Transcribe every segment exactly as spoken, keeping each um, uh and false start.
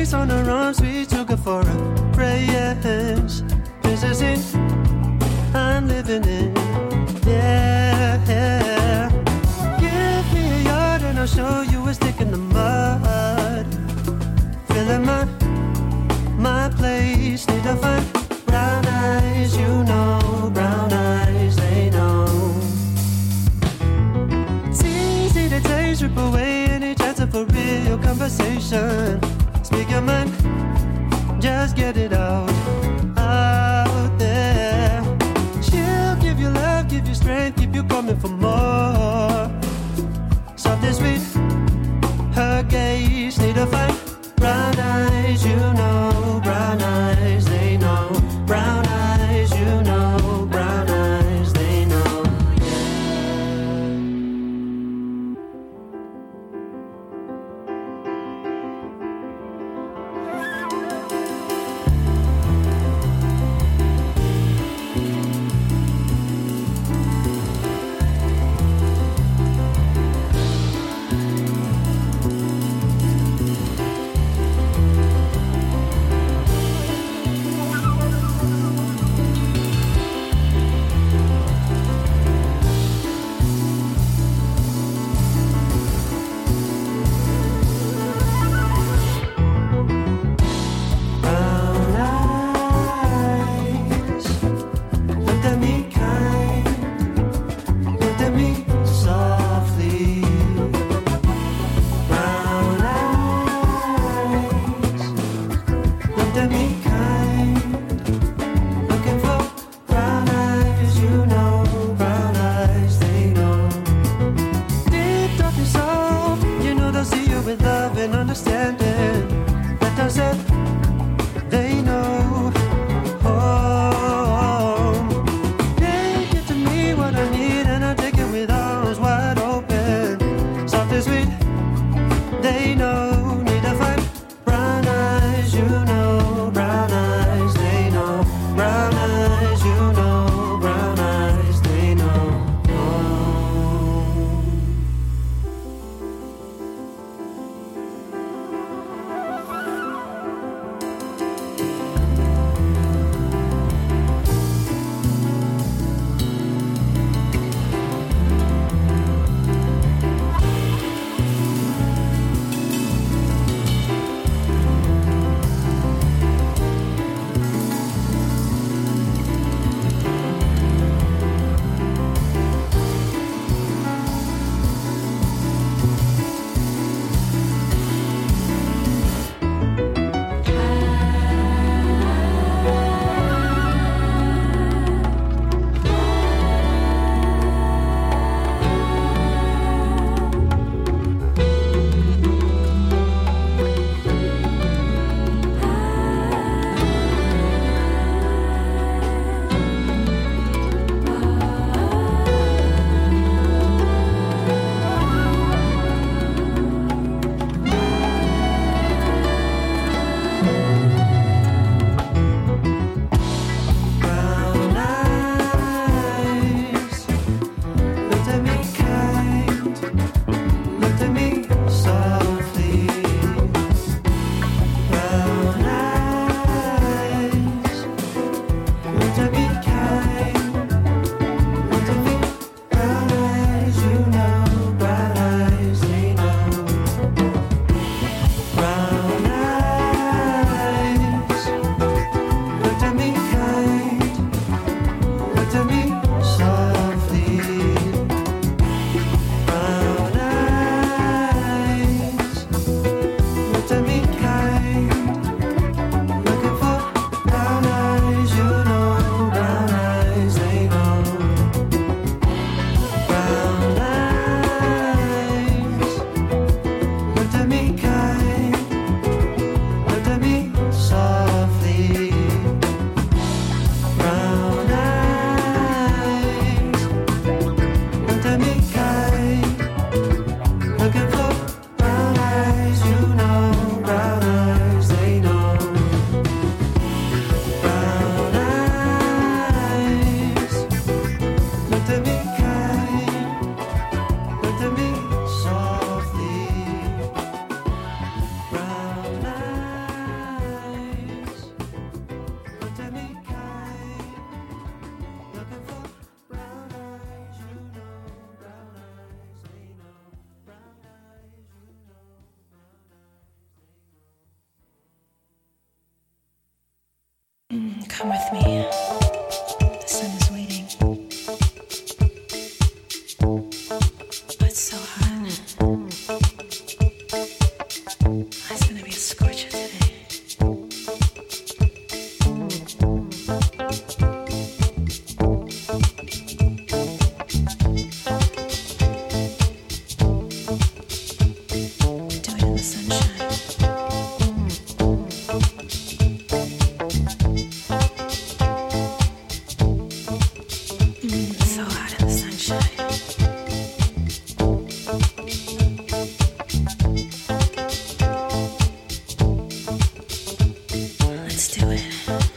face on her arm, sweet sugar for a prayers. This is it, I'm living in. Yeah, yeah. Give me a yard and I'll show you a stick in the mud. Filling my, my place, need to find brown eyes, you know, brown eyes, they know. It's easy to take, strip away any chance of a real conversation. Speak your mind, just get it out, out there. She'll give you love, give you strength, keep you coming for more. Soft and sweet, her gaze, need to find brown eyes, you know, brown eyes, they know. Brown eyes, you know, brown eyes, they know. They know, need to find brown eyes, you know, brown Come with me. The sun is waiting. It's so hot. It's gonna be a scorcher today. Do it in the sunshine. So hot in the sunshine. Let's do it.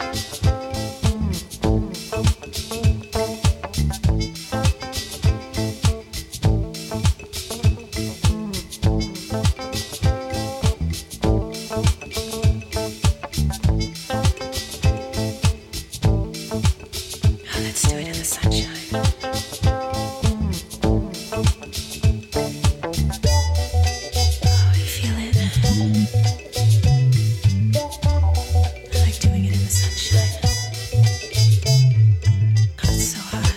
Let's do it in the sunshine. Oh, you feel it? I like doing it in the sunshine. Oh, it's so hot.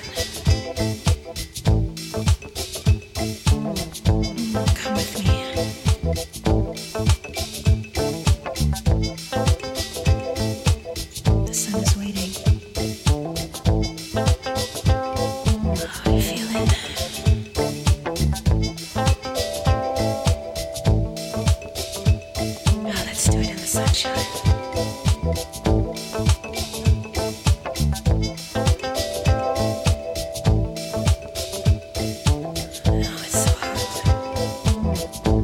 Mm, come with me. The sun is waiting. Oh, you feel it? Oh, let's do it in the sunshine. Oh, it's so hot.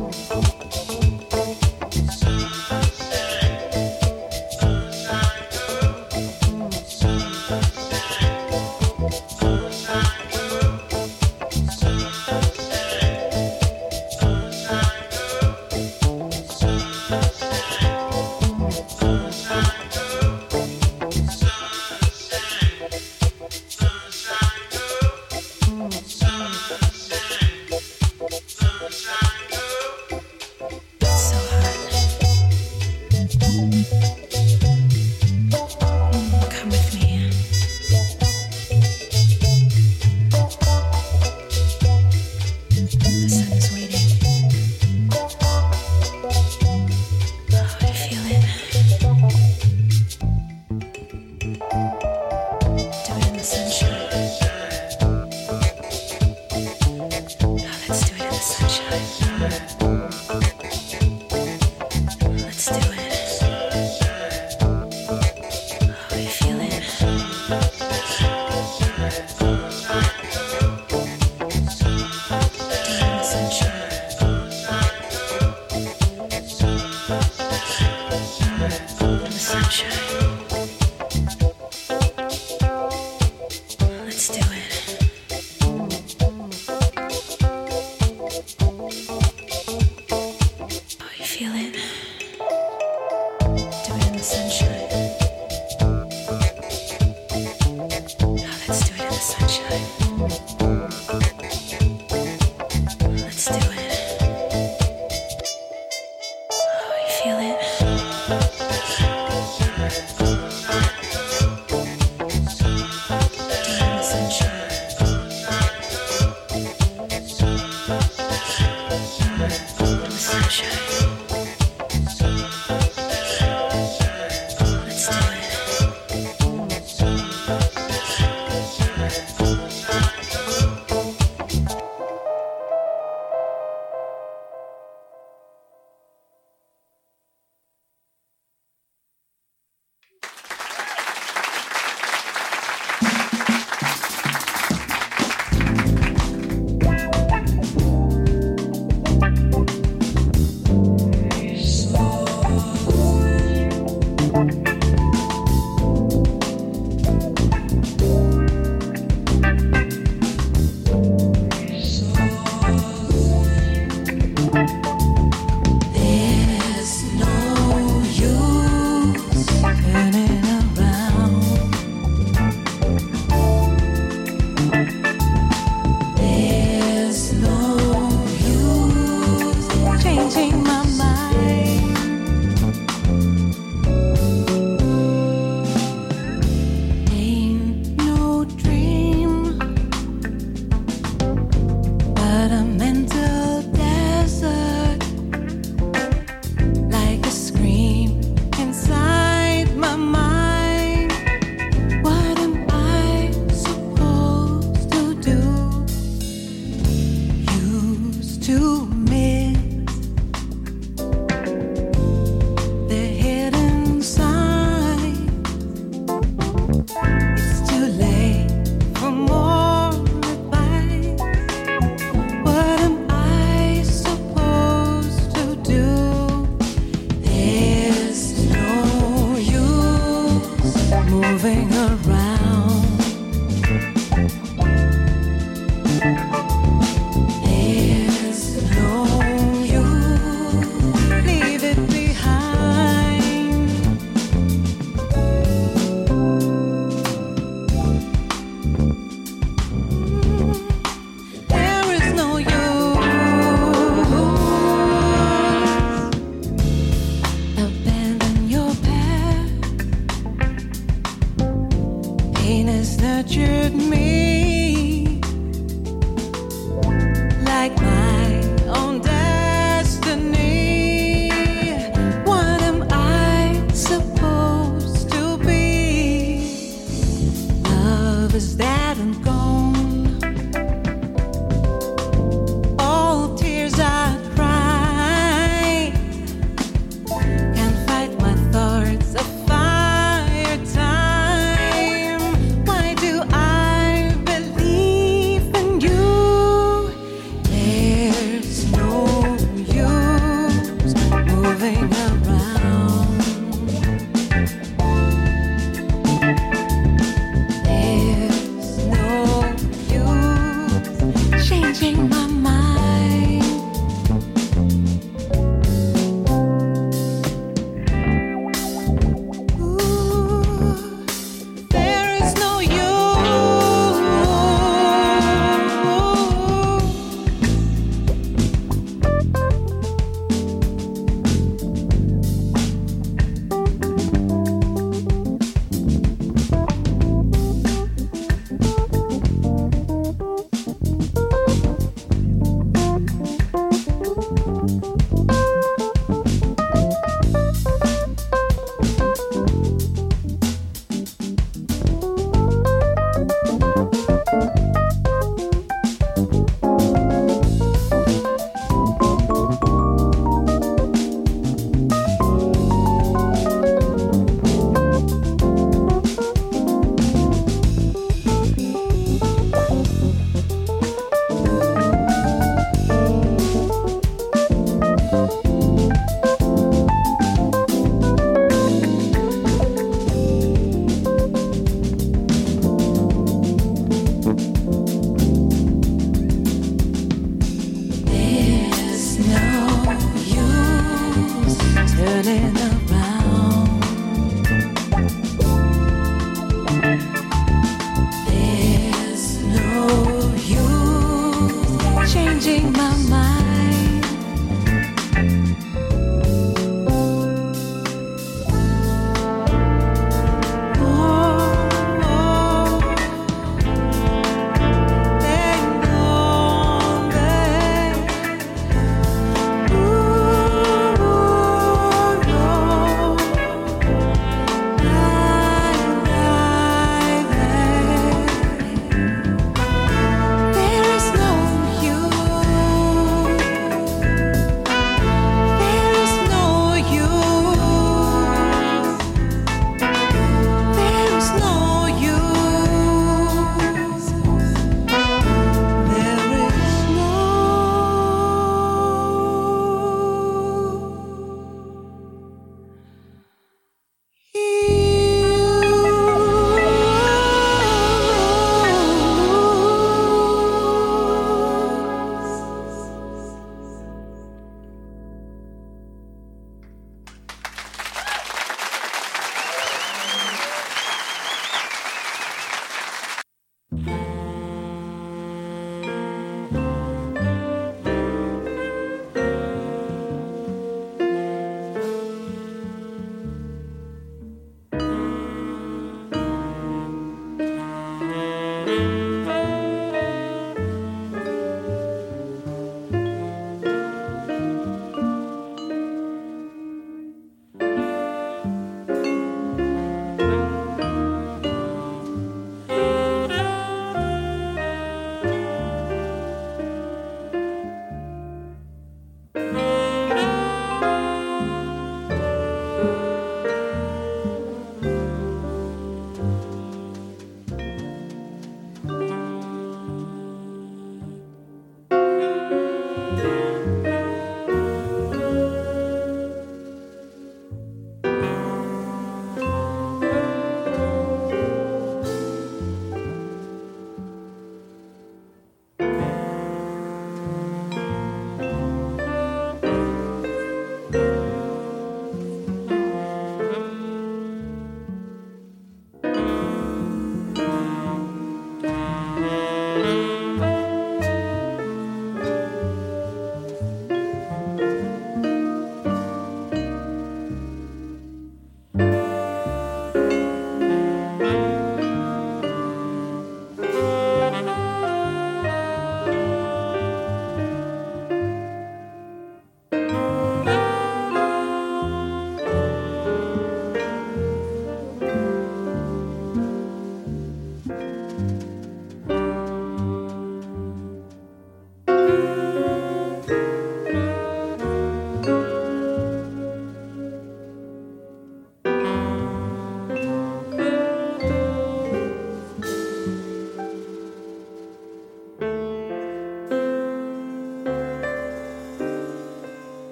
It's so hot. Mm, come with me. The sun is waiting. Oh, you feel it? Do it in the sunshine. Oh, let's do it in the sunshine. Let's do it. Oh, you feel it? Do it in the sunshine. In the sunshine. Let's do it. Oh, you feel it? Do it in the sunshine. Oh, let's do it in the sunshine. Let's do it. Oh, you feel it? my mind. What am I supposed to do? Used to miss the hidden sign. It's too late for more advice. What am I supposed to do? There's no use moving around. There's no use, leave it behind. There is no use. Abandon your path. Pain has nurtured me like my own destiny. What am I supposed to be? Love is dead and gone. All tears I cry can't fight my thoughts of fire time. Why do I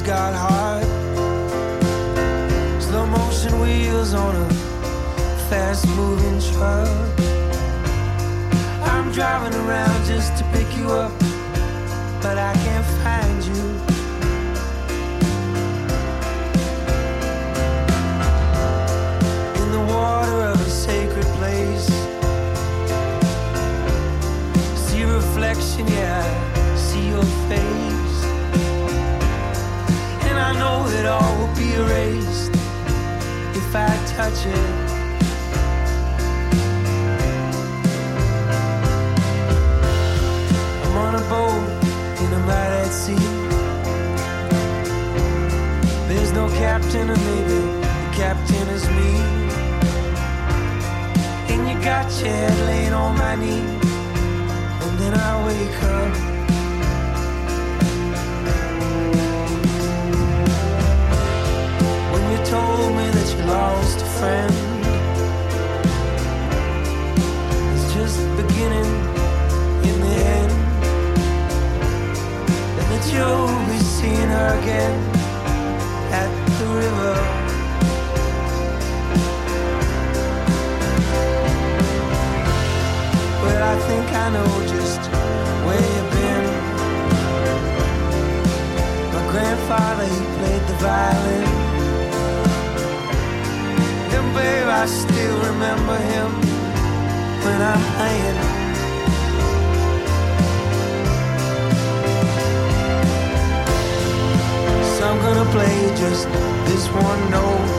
got heart. Slow motion wheels on a fast moving truck. I'm driving around just to pick you up, but I can't find you. In the water of a sacred place, see reflection, yeah, see your face. And I know that all will be erased if I touch it. I'm on a boat in a mad at sea. There's no captain, or maybe the captain is me. And you got your head laying on my knee, and then I wake up. When you told me that you lost a friend, it's just beginning in the end, and that you'll be seeing her again at the river. Well, I think I know just where you've been. My grandfather, he played the violin, and babe, I still remember him when I'm playing. So I'm gonna play just this one note.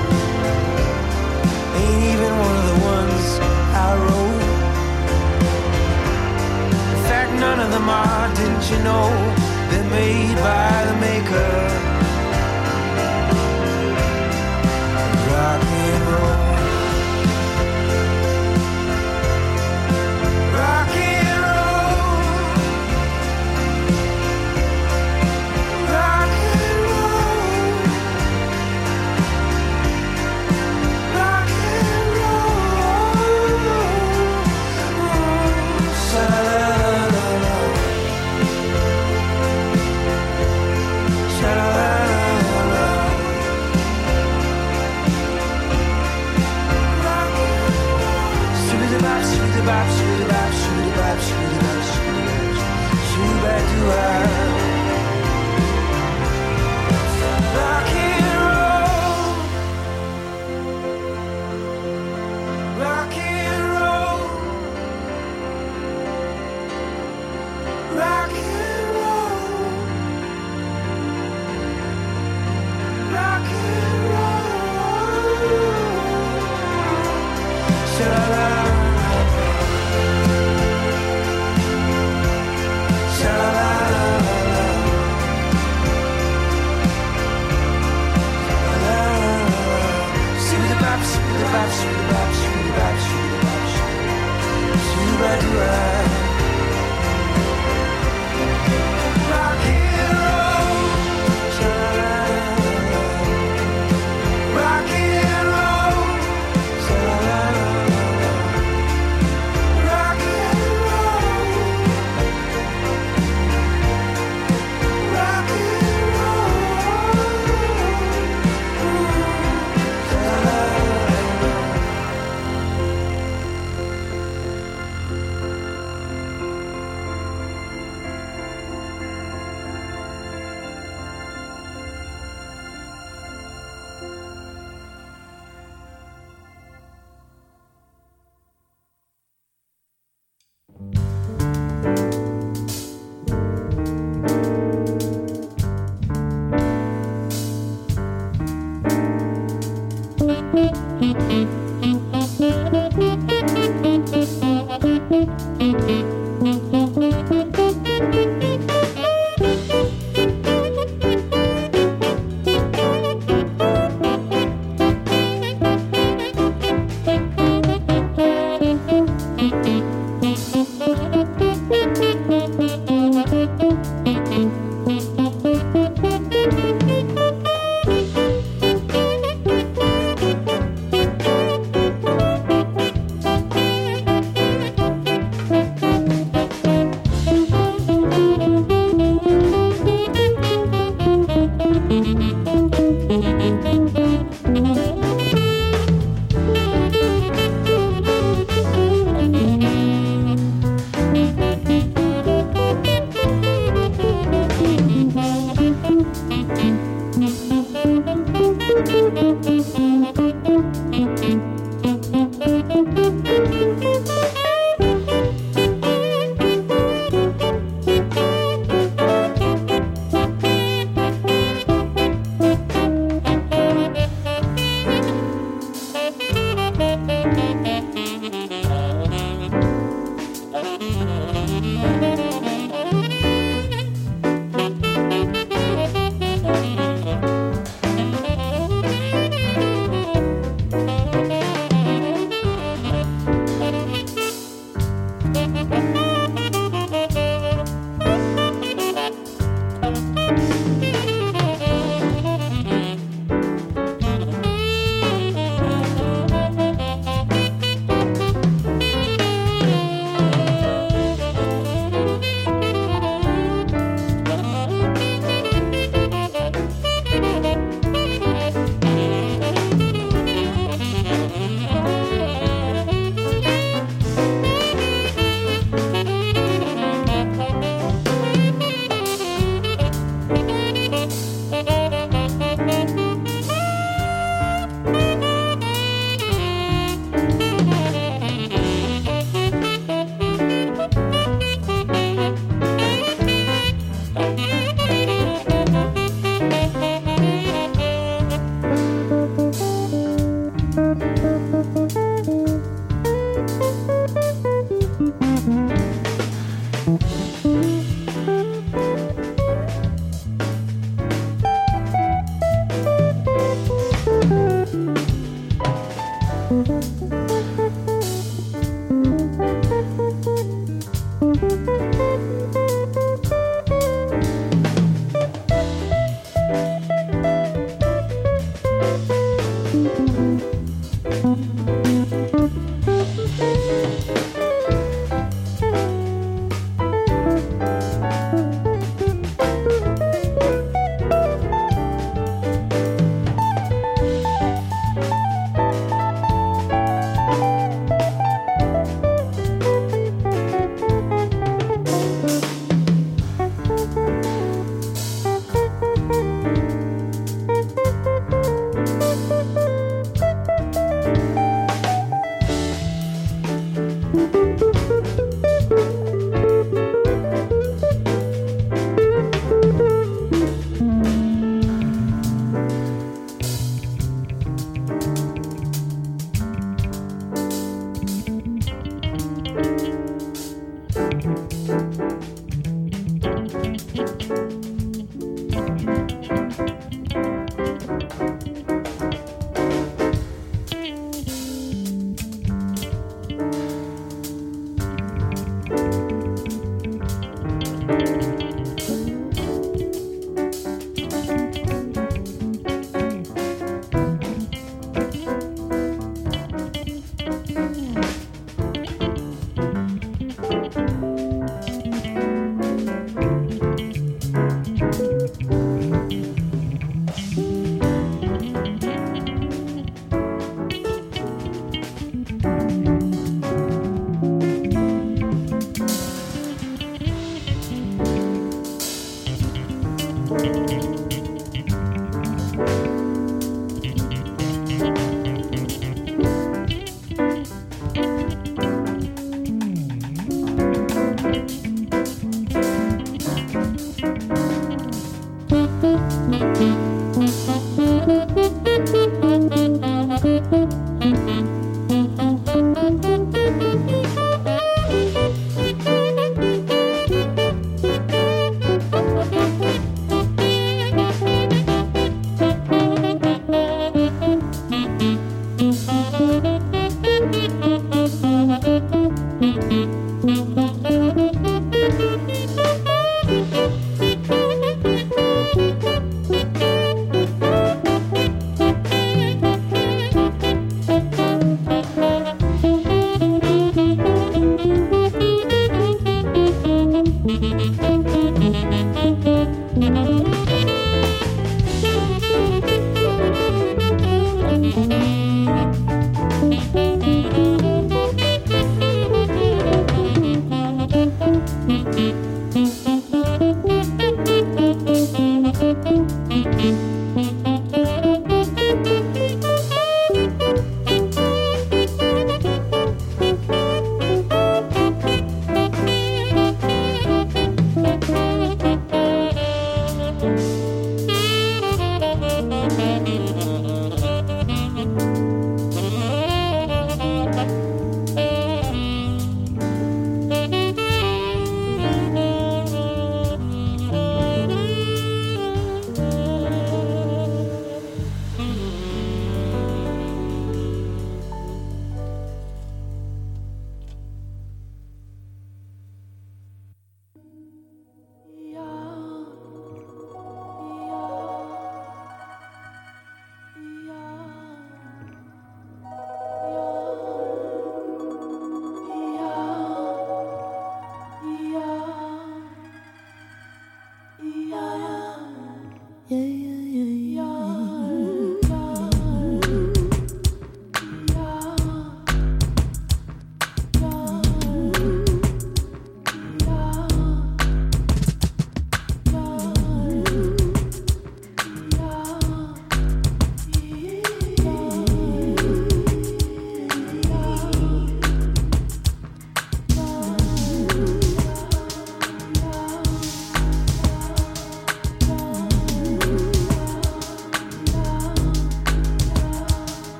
Ain't even one of the ones I wrote. In fact, none of them are, didn't you know? They're made by the maker. Rock and roll. Rock and roll. Rock and roll. Rock and roll. Sha-la-la-la-la. Sha-la-la-la-la. Shoo-da-bop, shoo-da-bop, shoo-da-bop, shoo-da-bop, shoo-da-bop, shoo-da-bop, shoo-ba-doo-ah. Rock and roll. Rock and roll. Rock and roll. Rock and roll. Sha-la-la. Sha-la-la-la-la. Shoo-da-bop, shoo-da-bop, shoo-da-bop, shoo-da-bop, shoo-da-bop, shoo-da-bop, shoo-ba-doo-ah. Rock and roll. Sha-la-la-la-la. Rock and roll. Sha-la-la-la-la.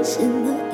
in the